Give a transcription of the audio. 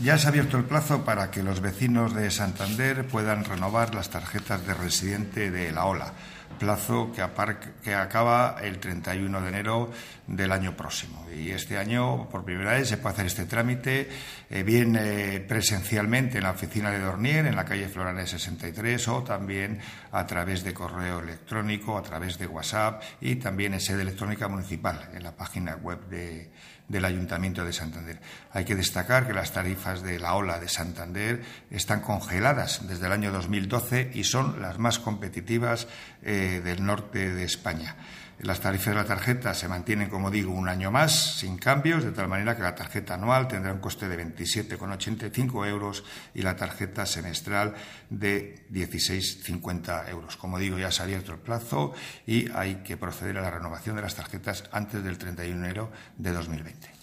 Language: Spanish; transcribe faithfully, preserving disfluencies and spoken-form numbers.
Ya se ha abierto el plazo para que los vecinos de Santander puedan renovar las tarjetas de residente de la OLA, plazo que, que acaba el treinta y uno de enero del año próximo. Y este año, por primera vez, se puede hacer este trámite eh, bien eh, presencialmente en la oficina de Dornier, en la calle Florales sesenta y tres, o también a través de correo electrónico, a través de WhatsApp y también en sede electrónica municipal, en la página web de, del Ayuntamiento de Santander. Hay que destacar que las tarifas de la OLA de Santander están congeladas desde el año dos mil doce y son las más competitivas eh, del norte de España. Las tarifas de la tarjeta se mantienen, como digo, un año más, sin cambios, de tal manera que la tarjeta anual tendrá un coste de veintisiete coma ochenta y cinco euros y la tarjeta semestral de dieciséis coma cincuenta euros. Como digo, ya se ha abierto el plazo y hay que proceder a la renovación de las tarjetas antes del treinta y uno de enero de dos mil veinte.